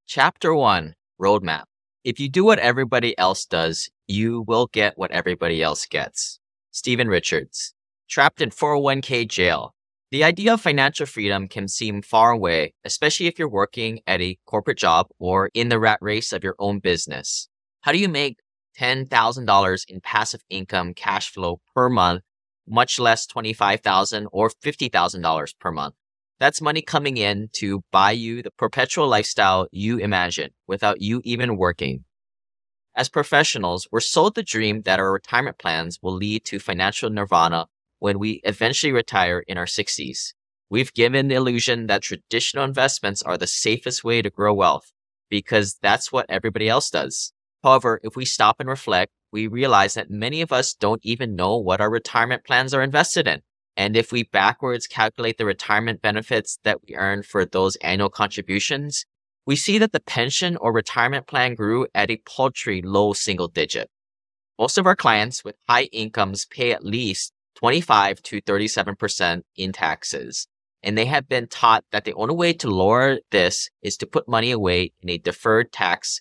Chapter 1 Roadmap. If you do what everybody else does, you will get what everybody else gets. Stephen Richards. Trapped in 401k jail. The idea of financial freedom can seem far away, especially if you're working at a corporate job or in the rat race of your own business. How do you make $10,000 in passive income cash flow per month, much less $25,000 or $50,000 per month? That's money coming in to buy you the perpetual lifestyle you imagine without you even working. As professionals, we're sold the dream that our retirement plans will lead to financial nirvana when we eventually retire in our 60s. We've given the illusion that traditional investments are the safest way to grow wealth because that's what everybody else does. However, if we stop and reflect, we realize that many of us don't even know what our retirement plans are invested in. And if we backwards calculate the retirement benefits that we earn for those annual contributions, we see that the pension or retirement plan grew at a paltry low single digit. Most of our clients with high incomes pay at least 25 to 37% in taxes. And they have been taught that the only way to lower this is to put money away in a deferred tax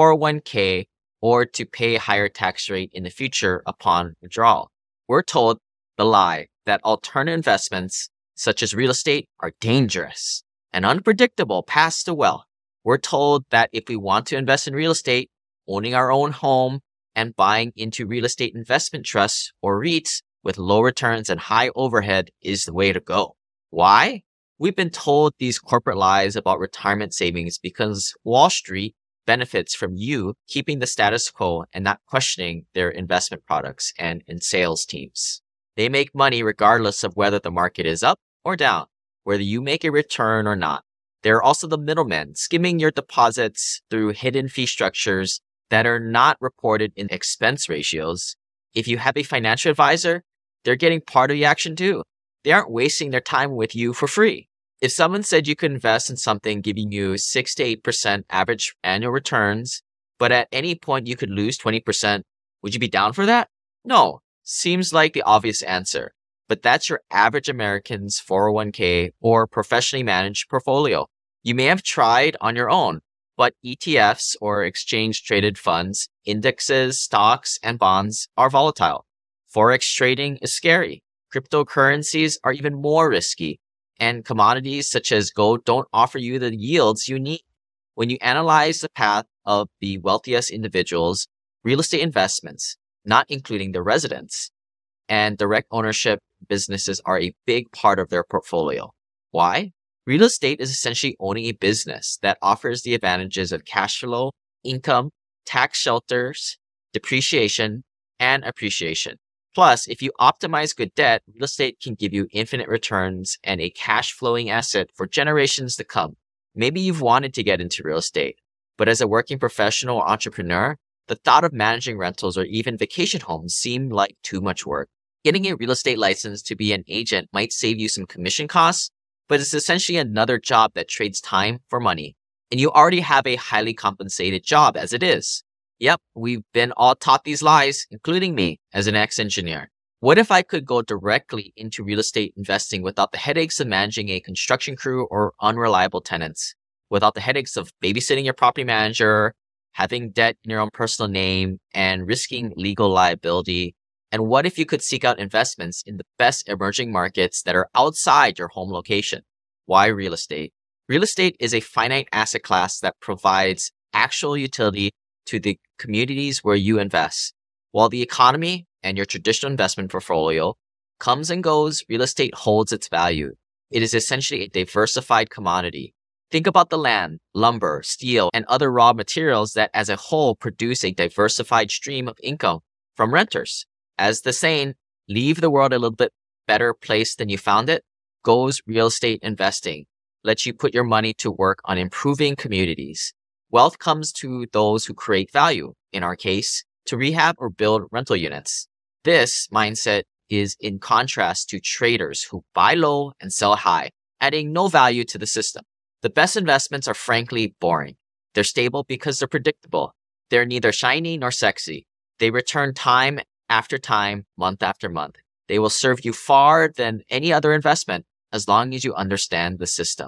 401k or to pay a higher tax rate in the future upon withdrawal. We're told the lie that alternative investments, such as real estate, are dangerous and unpredictable paths to wealth. We're told that if we want to invest in real estate, owning our own home and buying into real estate investment trusts or REITs with low returns and high overhead is the way to go. Why? We've been told these corporate lies about retirement savings because Wall Street benefits from you keeping the status quo and not questioning their investment products and sales teams. They make money regardless of whether the market is up or down, whether you make a return or not. There are also the middlemen skimming your deposits through hidden fee structures that are not reported in expense ratios. If you have a financial advisor, they're getting part of the action too. They aren't wasting their time with you for free. If someone said you could invest in something giving you 6 to 8% average annual returns, but at any point you could lose 20%, would you be down for that? No. Seems like the obvious answer, but that's your average American's 401k or professionally managed portfolio. You may have tried on your own, but ETFs or exchange traded funds, indexes, stocks, and bonds are volatile. Forex trading is scary. Cryptocurrencies are even more risky, and commodities such as gold don't offer you the yields you need. When you analyze the path of the wealthiest individuals, real estate investments, not including the residents, and direct ownership businesses are a big part of their portfolio. Why? Real estate is essentially owning a business that offers the advantages of cash flow, income, tax shelters, depreciation, and appreciation. Plus, if you optimize good debt, real estate can give you infinite returns and a cash flowing asset for generations to come. Maybe you've wanted to get into real estate, but as a working professional or entrepreneur, the thought of managing rentals or even vacation homes seem like too much work. Getting a real estate license to be an agent might save you some commission costs, but it's essentially another job that trades time for money. And you already have a highly compensated job as it is. Yep, we've been all taught these lies, including me as an ex-engineer. What if I could go directly into real estate investing without the headaches of managing a construction crew or unreliable tenants, without the headaches of babysitting your property manager, having debt in your own personal name, and risking legal liability? And what if you could seek out investments in the best emerging markets that are outside your home location? Why real estate? Real estate is a finite asset class that provides actual utility to the communities where you invest. While the economy and your traditional investment portfolio comes and goes, real estate holds its value. It is essentially a diversified commodity. Think about the land, lumber, steel, and other raw materials that as a whole produce a diversified stream of income from renters. As the saying, leave the world a little bit better place than you found it, goes real estate investing. Lets you put your money to work on improving communities. Wealth comes to those who create value, in our case, to rehab or build rental units. This mindset is in contrast to traders who buy low and sell high, adding no value to the system. The best investments are frankly boring. They're stable because they're predictable. They're neither shiny nor sexy. They return time after time, month after month. They will serve you far than any other investment as long as you understand the system.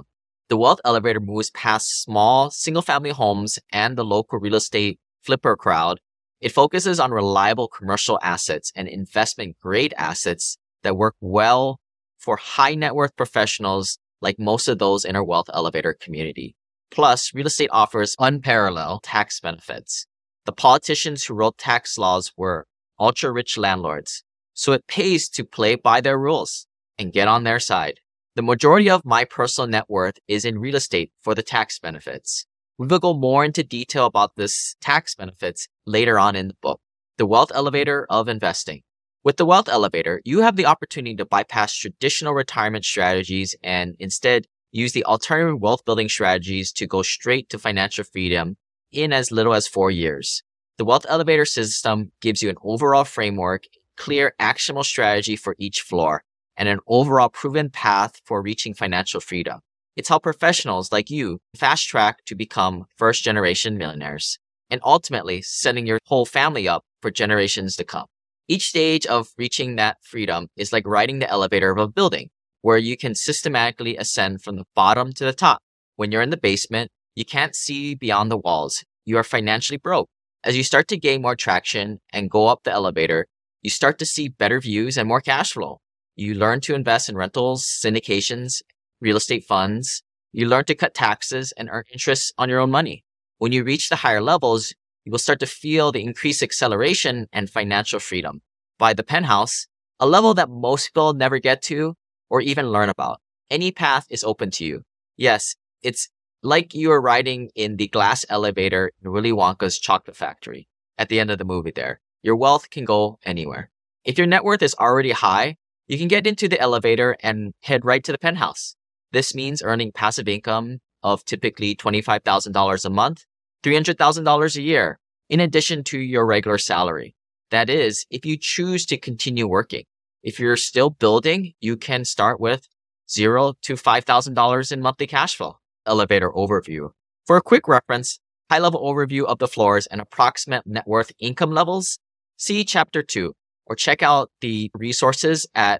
The wealth elevator moves past small single-family homes and the local real estate flipper crowd. It focuses on reliable commercial assets and investment-grade assets that work well for high net worth professionals like most of those in our wealth elevator community. Plus, real estate offers unparalleled tax benefits. The politicians who wrote tax laws were ultra-rich landlords, so it pays to play by their rules and get on their side. The majority of my personal net worth is in real estate for the tax benefits. We will go more into detail about this tax benefits later on in the book. The Wealth Elevator of Investing. With the Wealth Elevator, you have the opportunity to bypass traditional retirement strategies and instead use the alternative wealth building strategies to go straight to financial freedom in as little as 4 years. The Wealth Elevator system gives you an overall framework, clear actionable strategy for each floor, and an overall proven path for reaching financial freedom. It's how professionals like you fast track to become first-generation millionaires, and ultimately setting your whole family up for generations to come. Each stage of reaching that freedom is like riding the elevator of a building, where you can systematically ascend from the bottom to the top. When you're in the basement, you can't see beyond the walls. You are financially broke. As you start to gain more traction and go up the elevator, you start to see better views and more cash flow. You learn to invest in rentals, syndications, real estate funds. You learn to cut taxes and earn interest on your own money. When you reach the higher levels, you will start to feel the increased acceleration and financial freedom. By the penthouse, a level that most people never get to or even learn about. Any path is open to you. Yes, it's like you are riding in the glass elevator in Willy Wonka's chocolate factory. At the end of the movie there, your wealth can go anywhere. If your net worth is already high, you can get into the elevator and head right to the penthouse. This means earning passive income of typically $25,000 a month, $300,000 a year, in addition to your regular salary. That is, if you choose to continue working. If you're still building, you can start with $0 to $5,000 in monthly cash flow. Elevator overview. For a quick reference, high-level overview of the floors and approximate net worth income levels, see Chapter 2, or check out the resources at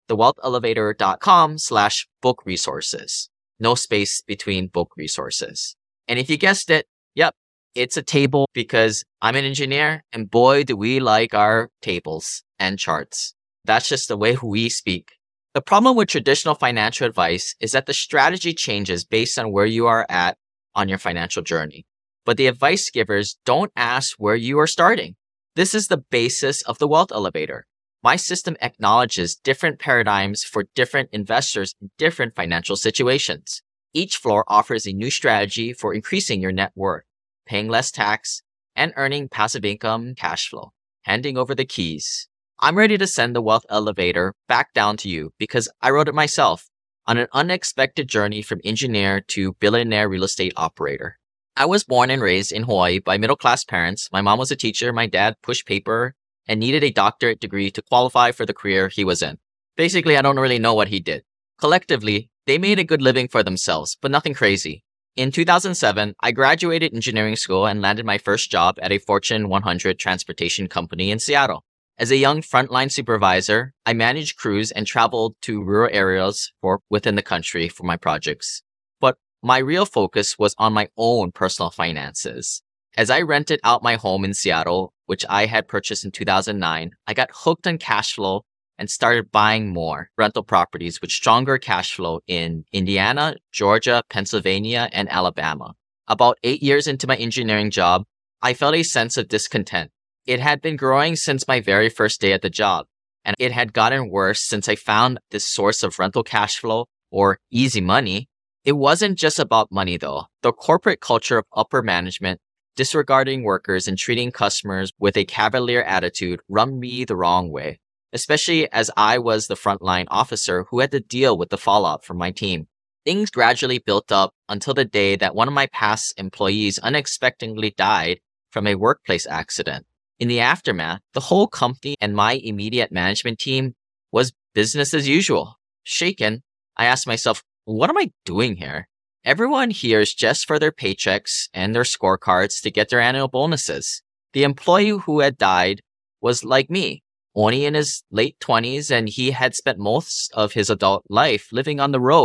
thewealthelevator.com/book resources. No space between book resources. And if you guessed it, yep, it's a table because I'm an engineer and boy, do we like our tables and charts. That's just the way we speak. The problem with traditional financial advice is that the strategy changes based on where you are at on your financial journey. But the advice givers don't ask where you are starting. This is the basis of the Wealth Elevator. My system acknowledges different paradigms for different investors in different financial situations. Each floor offers a new strategy for increasing your net worth, paying less tax, and earning passive income cash flow. Handing over the keys. I'm ready to send the Wealth Elevator back down to you because I wrote it myself on an unexpected journey from engineer to billionaire real estate operator. I was born and raised in Hawaii by middle-class parents. My mom was a teacher, my dad pushed paper and needed a doctorate degree to qualify for the career he was in. Basically, I don't really know what he did. Collectively, they made a good living for themselves, but nothing crazy. In 2007, I graduated engineering school and landed my first job at a Fortune 100 transportation company in Seattle. As a young frontline supervisor, I managed crews and traveled to rural areas within the country for my projects. But my real focus was on my own personal finances. As I rented out my home in Seattle, which I had purchased in 2009, I got hooked on cash flow and started buying more rental properties with stronger cash flow in Indiana, Georgia, Pennsylvania, and Alabama. About 8 years into my engineering job, I felt a sense of discontent. It had been growing since my very first day at the job, and it had gotten worse since I found this source of rental cash flow, or easy money. It wasn't just about money though. The corporate culture of upper management, disregarding workers and treating customers with a cavalier attitude rubbed me the wrong way, especially as I was the frontline officer who had to deal with the fallout from my team. Things gradually built up until the day that one of my past employees unexpectedly died from a workplace accident. In the aftermath, the whole company and my immediate management team was business as usual. Shaken, I asked myself, what am I doing here? Everyone here is just for their paychecks and their scorecards to get their annual bonuses. The employee who had died was like me, only in his late 20s, and he had spent most of his adult life living on the road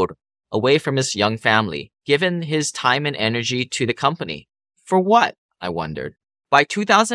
away from his young family, given his time and energy to the company. For what? I wondered. By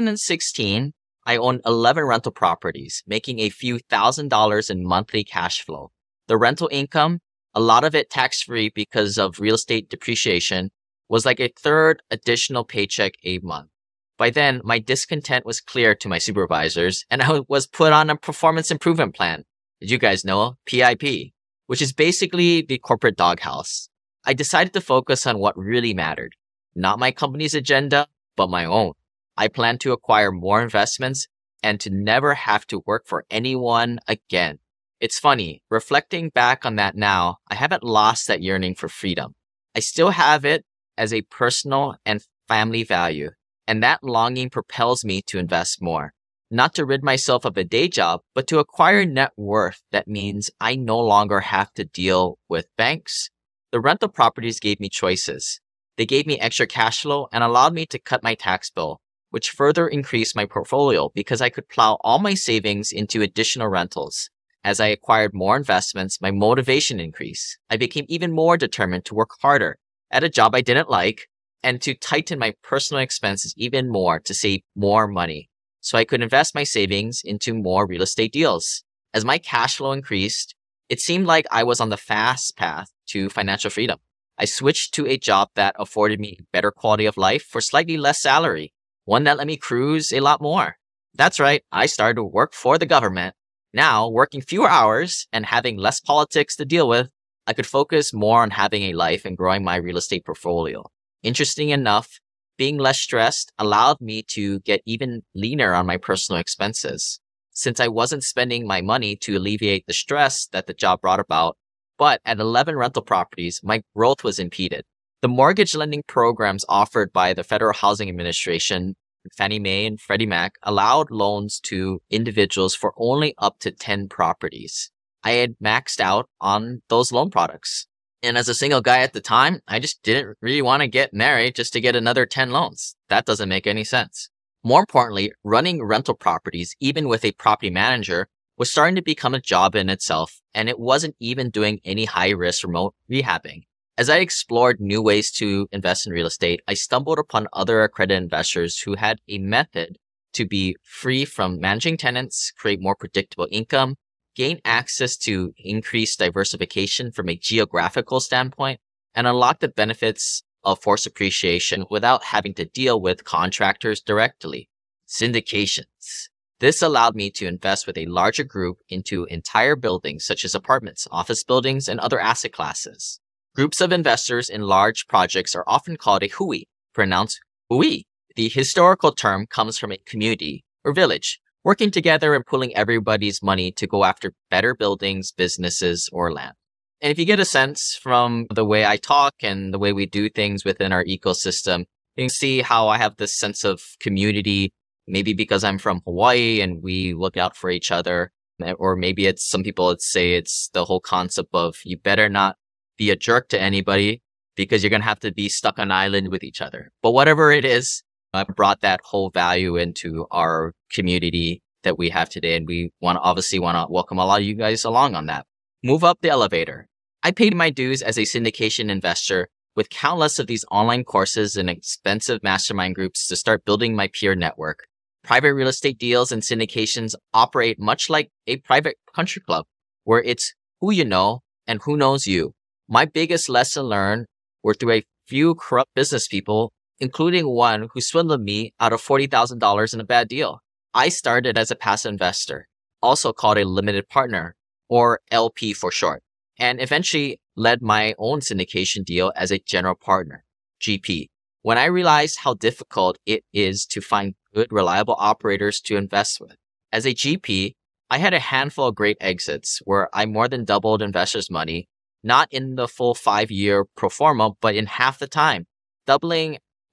2016, I owned 11 rental properties, making a few $1,000s in monthly cash flow. The rental income, a lot of it tax-free because of real estate depreciation, was like a third additional paycheck a month. By then, my discontent was clear to my supervisors, and I was put on a performance improvement plan. Did you guys know? PIP, which is basically the corporate doghouse. I decided to focus on what really mattered. Not my company's agenda, but my own. I plan to acquire more investments and to never have to work for anyone again. It's funny, reflecting back on that now, I haven't lost that yearning for freedom. I still have it as a personal and family value, and that longing propels me to invest more. Not to rid myself of a day job, but to acquire net worth that means I no longer have to deal with banks. The rental properties gave me choices. They gave me extra cash flow and allowed me to cut my tax bill, which further increased my portfolio because I could plow all my savings into additional rentals. As I acquired more investments, my motivation increased. I became even more determined to work harder at a job I didn't like and to tighten my personal expenses even more to save more money, so I could invest my savings into more real estate deals. As my cash flow increased, it seemed like I was on the fast path to financial freedom. I switched to a job that afforded me better quality of life for slightly less salary, one that let me cruise a lot more. That's right, I started to work for the government. Now, working fewer hours and having less politics to deal with, I could focus more on having a life and growing my real estate portfolio. Interesting enough, being less stressed allowed me to get even leaner on my personal expenses, since I wasn't spending my money to alleviate the stress that the job brought about. But at 11 rental properties, my growth was impeded. The mortgage lending programs offered by the Federal Housing Administration, Fannie Mae and Freddie Mac, allowed loans to individuals for only up to 10 properties. I had maxed out on those loan products. And as a single guy at the time, I just didn't really want to get married just to get another 10 loans. That doesn't make any sense. More importantly, running rental properties, even with a property manager, was starting to become a job in itself, and it wasn't even doing any high-risk remote rehabbing. As I explored new ways to invest in real estate, I stumbled upon other accredited investors who had a method to be free from managing tenants, create more predictable income, gain access to increased diversification from a geographical standpoint, and unlock the benefits of forced appreciation without having to deal with contractors directly. Syndications. This allowed me to invest with a larger group into entire buildings such as apartments, office buildings, and other asset classes. Groups of investors in large projects are often called a hui, pronounced hui. The historical term comes from a community or village, working together and pooling everybody's money to go after better buildings, businesses, or land. And if you get a sense from the way I talk and the way we do things within our ecosystem, you can see how I have this sense of community, maybe because I'm from Hawaii and we look out for each other. Or maybe it's some people would say it's the whole concept of you better not be a jerk to anybody because you're going to have to be stuck on an island with each other. But whatever it is, I brought that whole value into our community that we have today. And we obviously want to welcome a lot of you guys along on that. Move up the elevator. I paid my dues as a syndication investor with countless of these online courses and expensive mastermind groups to start building my peer network. Private real estate deals and syndications operate much like a private country club, where it's who you know and who knows you. My biggest lesson learned were through a few corrupt business people, including one who swindled me out of $40,000 in a bad deal. I started as a passive investor, also called a limited partner, or LP for short, and eventually led my own syndication deal as a general partner, GP. When I realized how difficult it is to find good, reliable operators to invest with. As a GP, I had a handful of great exits where I more than doubled investors' money, not in the full 5-year pro forma, but in half the time. Doubling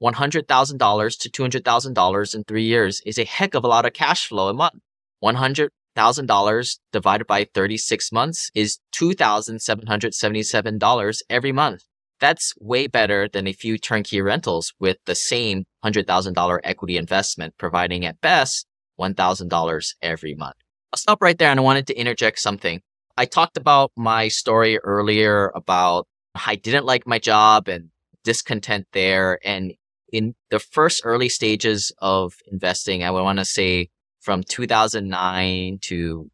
$100,000 to $200,000 in 3 years is a heck of a lot of cash flow a month. $100,000 divided by 36 months is $2,777 every month. That's way better than a few turnkey rentals with the same $100,000 equity investment, providing at best $1,000 every month. I'll stop right there, and I wanted to interject something. I talked about my story earlier about I didn't like my job and discontent there. And in the first early stages of investing, I would want to say from 2009 to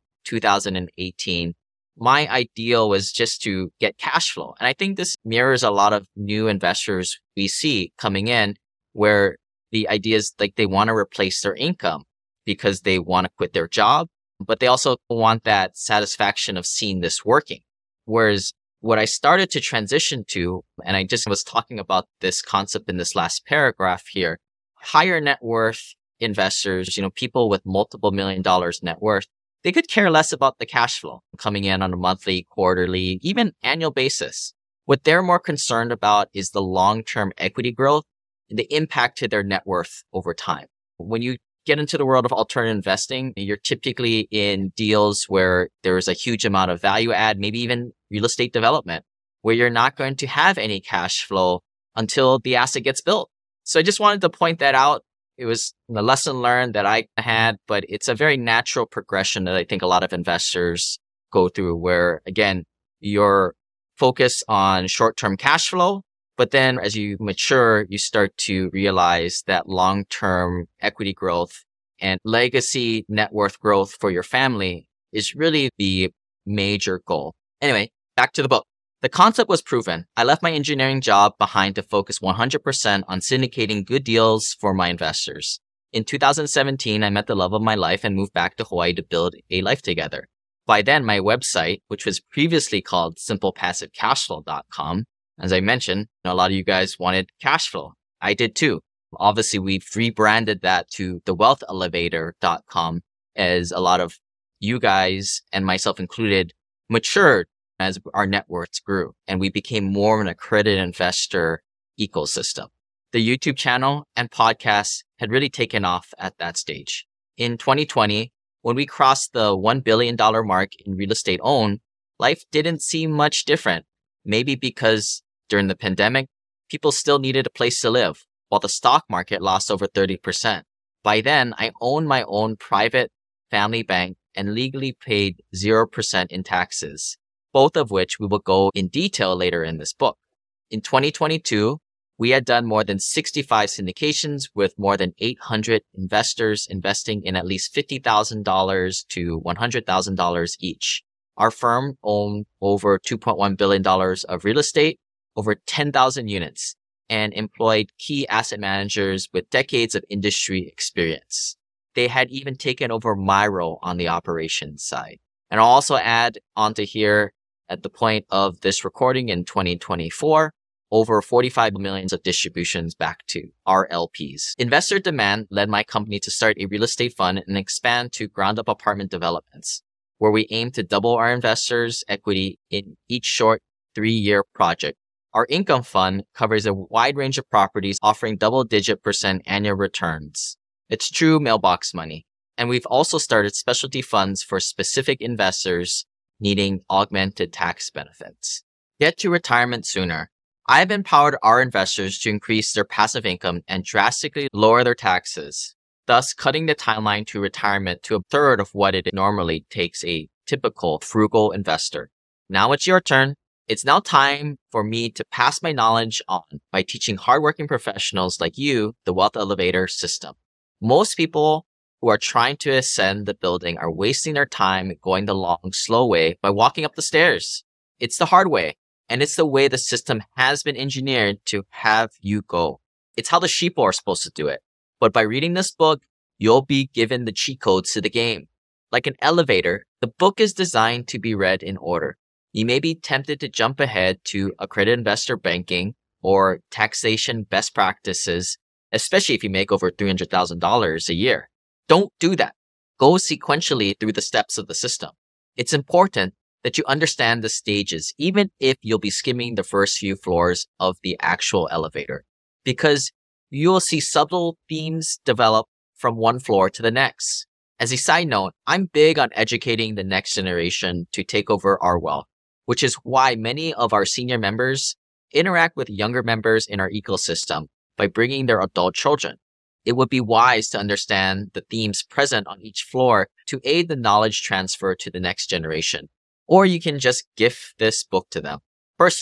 2018, my ideal was just to get cash flow. And I think this mirrors a lot of new investors we see coming in where the idea is like they want to replace their income because they want to quit their job, but they also want that satisfaction of seeing this working. Whereas what I started to transition to, and I just was talking about this concept in this last paragraph here, higher net worth investors, people with multiple $1 million net worth, they could care less about the cash flow coming in on a monthly, quarterly, even annual basis. What they're more concerned about is the long-term equity growth and the impact to their net worth over time. When you get into the world of alternative investing, you're typically in deals where there is a huge amount of value add, maybe even real estate development, where you're not going to have any cash flow until the asset gets built. So I just wanted to point that out. It was a lesson learned that I had, but it's a very natural progression that I think a lot of investors go through where, again, you're focused on short-term cash flow, but then as you mature, you start to realize that long-term equity growth and legacy net worth growth for your family is really the major goal. Anyway, back to the book. The concept was proven. I left my engineering job behind to focus 100% on syndicating good deals for my investors. In 2017, I met the love of my life and moved back to Hawaii to build a life together. By then, my website, which was previously called simplepassivecashflow.com, as I mentioned, a lot of you guys wanted cash flow. I did too. Obviously, we've rebranded that to thewealthelevator.com as a lot of you guys and myself included matured as our net worths grew and we became more of an accredited investor ecosystem. The YouTube channel and podcast had really taken off at that stage. In 2020, when we crossed the $1 billion mark in real estate owned, life didn't seem much different. Maybe because during the pandemic, people still needed a place to live, while the stock market lost over 30%. By then, I owned my own private family bank and legally paid 0% in taxes, both of which we will go in detail later in this book. In 2022, we had done more than 65 syndications with more than 800 investors investing in at least $50,000 to $100,000 each. Our firm owned over $2.1 billion of real estate, over 10,000 units, and employed key asset managers with decades of industry experience. They had even taken over my role on the operations side. And I'll also add onto here at the point of this recording in 2024, over 45 million of distributions back to our LPs. Investor demand led my company to start a real estate fund and expand to ground-up apartment developments, where we aim to double our investors' equity in each short 3-year project. Our income fund covers a wide range of properties offering double-digit % annual returns. It's true mailbox money. And we've also started specialty funds for specific investors needing augmented tax benefits. Get to retirement sooner. I've empowered our investors to increase their passive income and drastically lower their taxes, thus cutting the timeline to retirement to a third of what it normally takes a typical frugal investor. Now it's your turn. It's now time for me to pass my knowledge on by teaching hardworking professionals like you the Wealth Elevator system. Most people who are trying to ascend the building are wasting their time going the long, slow way by walking up the stairs. It's the hard way, and it's the way the system has been engineered to have you go. It's how the sheeple are supposed to do it. But by reading this book, you'll be given the cheat codes to the game. Like an elevator, the book is designed to be read in order. You may be tempted to jump ahead to accredited investor banking or taxation best practices, especially if you make over $300,000 a year. Don't do that. Go sequentially through the steps of the system. It's important that you understand the stages, even if you'll be skimming the first few floors of the actual elevator, because you'll see subtle themes develop from one floor to the next. As a side note, I'm big on educating the next generation to take over our wealth, which is why many of our senior members interact with younger members in our ecosystem by bringing their adult children. It would be wise to understand the themes present on each floor to aid the knowledge transfer to the next generation. Or you can just gift this book to them. Personally,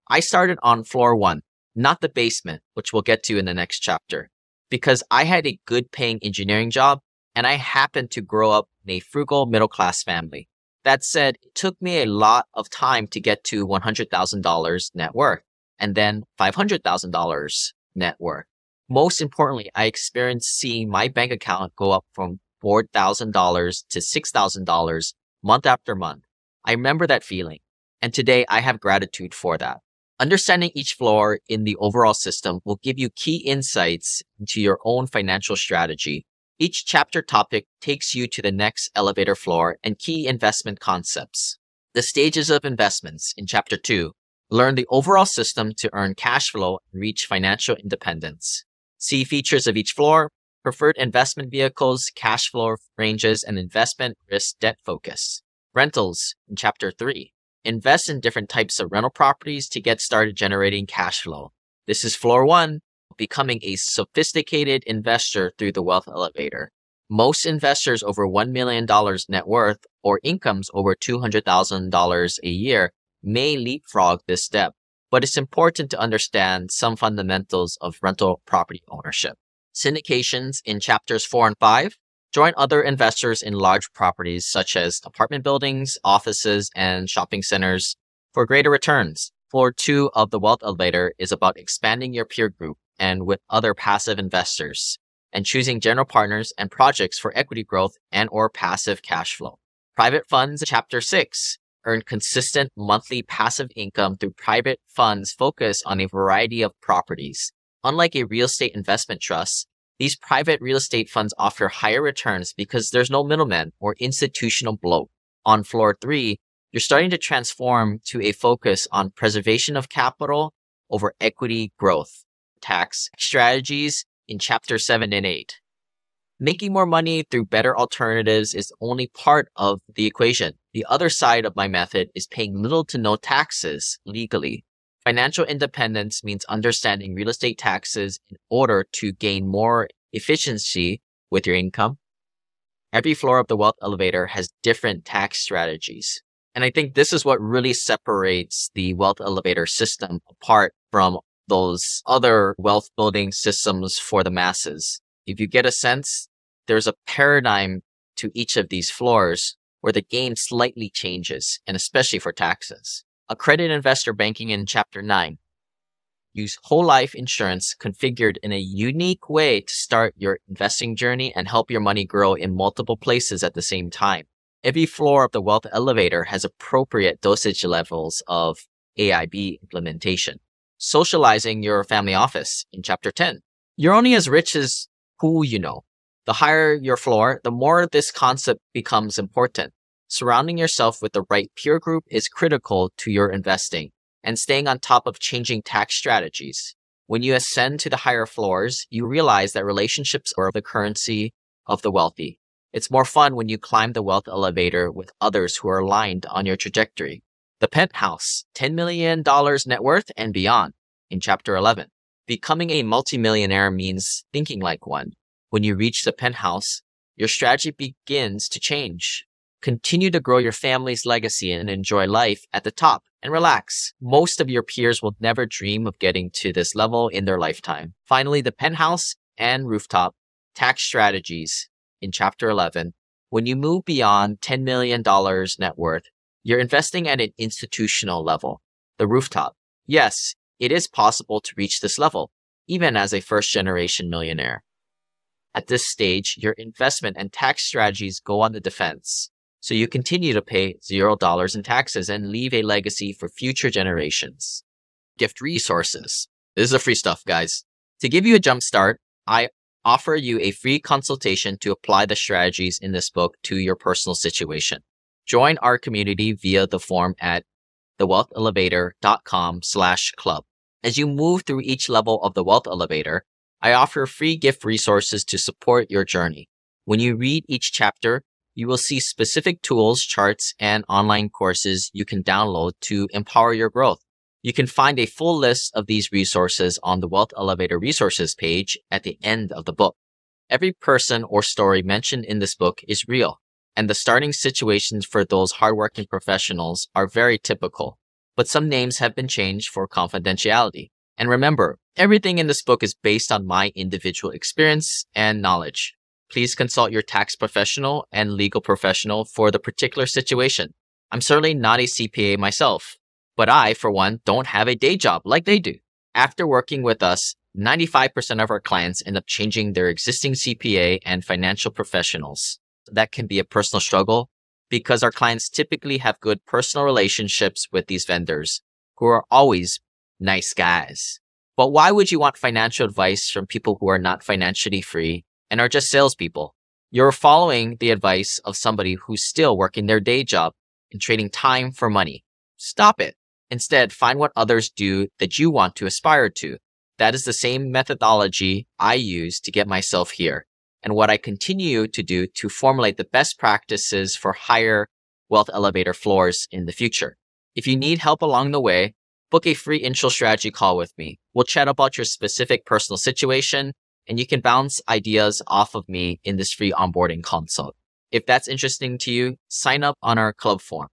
I started on floor 1, not the basement, which we'll get to in the next chapter, because I had a good paying engineering job and I happened to grow up in a frugal middle class family. That said, it took me a lot of time to get to $100,000 net worth and then $500,000 net worth. Most importantly, I experienced seeing my bank account go up from $4,000 to $6,000 month after month. I remember that feeling, and today I have gratitude for that. Understanding each floor in the overall system will give you key insights into your own financial strategy. Each chapter topic takes you to the next elevator floor and key investment concepts. The stages of investments in Chapter 2. Learn the overall system to earn cash flow and reach financial independence. See features of each floor, preferred investment vehicles, cash flow ranges, and investment risk debt focus. Rentals in Chapter 3. Invest in different types of rental properties to get started generating cash flow. This is floor 1, becoming a sophisticated investor through the wealth elevator. Most investors over $1 million net worth or incomes over $200,000 a year may leapfrog this step, but it's important to understand some fundamentals of rental property ownership. Syndications in chapters 4 and 5. Join other investors in large properties such as apartment buildings, offices, and shopping centers for greater returns. Floor 2 of the wealth elevator is about expanding your peer group and with other passive investors and choosing general partners and projects for equity growth and or passive cash flow. Private funds, chapter 6. Earn consistent monthly passive income through private funds focused on a variety of properties. Unlike a real estate investment trust, these private real estate funds offer higher returns because there's no middleman or institutional bloat. On floor 3, you're starting to transform to a focus on preservation of capital over equity growth. Tax strategies in chapter 7 and 8. Making more money through better alternatives is only part of the equation. The other side of my method is paying little to no taxes legally. Financial independence means understanding real estate taxes in order to gain more efficiency with your income. Every floor of the wealth elevator has different tax strategies. And I think this is what really separates the wealth elevator system apart from those other wealth building systems for the masses. If you get a sense, there's a paradigm to each of these floors where the game slightly changes, and especially for taxes. Accredited investor banking in chapter 9. Use whole life insurance configured in a unique way to start your investing journey and help your money grow in multiple places at the same time. Every floor of the wealth elevator has appropriate dosage levels of AIB implementation. Socializing your family office in chapter 10. You're only as rich as who you know. The higher your floor, the more this concept becomes important. Surrounding yourself with the right peer group is critical to your investing and staying on top of changing tax strategies. When you ascend to the higher floors, you realize that relationships are the currency of the wealthy. It's more fun when you climb the wealth elevator with others who are aligned on your trajectory. The penthouse, $10 million net worth and beyond in chapter 11. Becoming a multimillionaire means thinking like one. When you reach the penthouse, your strategy begins to change. Continue to grow your family's legacy and enjoy life at the top and relax. Most of your peers will never dream of getting to this level in their lifetime. Finally, the penthouse and rooftop tax strategies in chapter 11. When you move beyond $10 million net worth, you're investing at an institutional level. The rooftop. Yes, it is possible to reach this level, even as a first-generation millionaire. At this stage, your investment and tax strategies go on the defense, so you continue to pay $0 in taxes and leave a legacy for future generations. Gift resources. This is the free stuff, guys. To give you a jump start, I offer you a free consultation to apply the strategies in this book to your personal situation. Join our community via the form at thewealthelevator.com/club. As you move through each level of the wealth elevator, I offer free gift resources to support your journey. When you read each chapter, you will see specific tools, charts, and online courses you can download to empower your growth. You can find a full list of these resources on the Wealth Elevator resources page at the end of the book. Every person or story mentioned in this book is real, and the starting situations for those hardworking professionals are very typical. but some names have been changed for confidentiality. And remember, everything in this book is based on my individual experience and knowledge. Please consult your tax professional and legal professional for the particular situation. I'm certainly not a CPA myself, but I, for one, don't have a day job like they do. After working with us, 95% of our clients end up changing their existing CPA and financial professionals. That can be a personal struggle because our clients typically have good personal relationships with these vendors who are always nice guys. But why would you want financial advice from people who are not financially free and are just salespeople? You're following the advice of somebody who's still working their day job and trading time for money. Stop it. Instead, find what others do that you want to aspire to. That is the same methodology I use to get myself here, and what I continue to do to formulate the best practices for higher wealth elevator floors in the future. If you need help along the way, book a free intro strategy call with me. We'll chat about your specific personal situation, and you can bounce ideas off of me in this free onboarding consult. If that's interesting to you, sign up on our club form,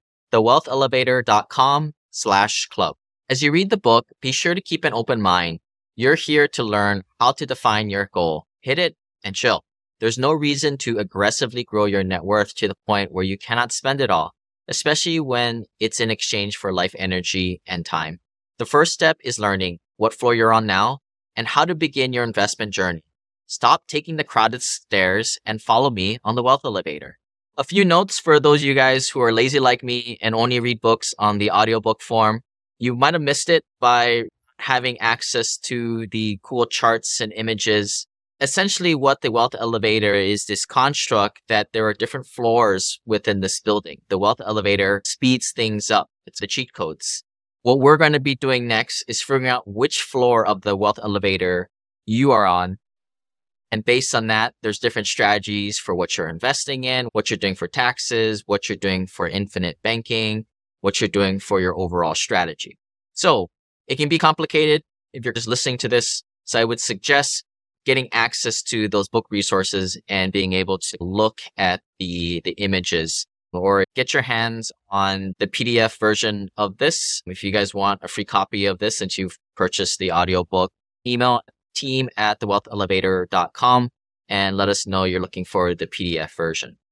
thewealthelevator.com/club. As you read the book, be sure to keep an open mind. You're here to learn how to define your goal, hit it, and chill. There's no reason to aggressively grow your net worth to the point where you cannot spend it all, especially when it's in exchange for life energy and time. The first step is learning what floor you're on now and how to begin your investment journey. Stop taking the crowded stairs and follow me on the Wealth Elevator. A few notes for those of you guys who are lazy like me and only read books on the audiobook form. You might have missed it by having access to the cool charts and images. Essentially, what the Wealth Elevator is this construct that there are different floors within this building. The Wealth Elevator speeds things up. It's the cheat codes. What we're going to be doing next is figuring out which floor of the Wealth Elevator you are on. And based on that, there's different strategies for what you're investing in, what you're doing for taxes, what you're doing for infinite banking, what you're doing for your overall strategy. So it can be complicated if you're just listening to this. So I would suggest getting access to those book resources and being able to look at the images, or get your hands on the PDF version of this. If you guys want a free copy of this since you've purchased the audiobook, email team@thewealthelevator.com and let us know you're looking for the PDF version.